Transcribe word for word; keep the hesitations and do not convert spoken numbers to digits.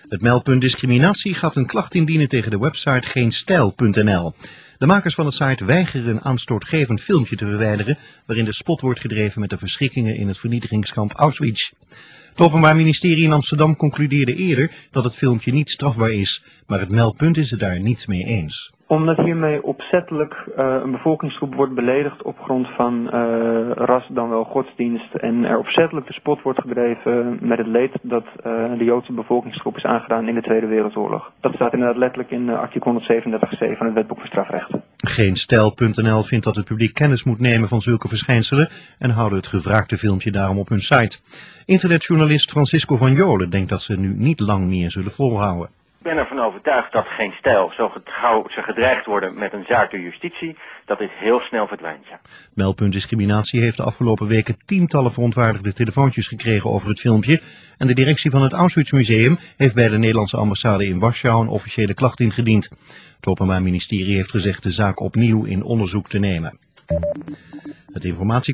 Het meldpunt discriminatie gaat een klacht indienen tegen de website geenstijl punt n l. De makers van de site weigeren een aanstootgevend filmpje te verwijderen waarin de spot wordt gedreven met de verschrikkingen in het vernietigingskamp Auschwitz. Het Openbaar Ministerie in Amsterdam concludeerde eerder dat het filmpje niet strafbaar is, maar het meldpunt is het daar niet mee eens. Omdat hiermee opzettelijk uh, een bevolkingsgroep wordt beledigd op grond van uh, ras dan wel godsdienst en er opzettelijk de spot wordt gedreven met het leed dat uh, de Joodse bevolkingsgroep is aangedaan in de Tweede Wereldoorlog. Dat staat inderdaad letterlijk in uh, artikel honderdzevenendertig c van het Wetboek voor Strafrecht. Geenstijl punt n l vindt dat het publiek kennis moet nemen van zulke verschijnselen en houden het gevraagde filmpje daarom op hun site. Internetjournalist Francisco van Jolen denkt dat ze nu niet lang meer zullen volhouden. Ik ben ervan overtuigd dat Geenstijl, zo gauw ze gedreigd worden met een zaak door justitie, dat dit heel snel verdwijnt. Ja. Meldpunt discriminatie heeft de afgelopen weken tientallen verontwaardigde telefoontjes gekregen over het filmpje en de directie van het Auschwitz Museum heeft bij de Nederlandse ambassade in Warschau een officiële klacht ingediend. Het Openbaar Ministerie heeft gezegd de zaak opnieuw in onderzoek te nemen. Het informatie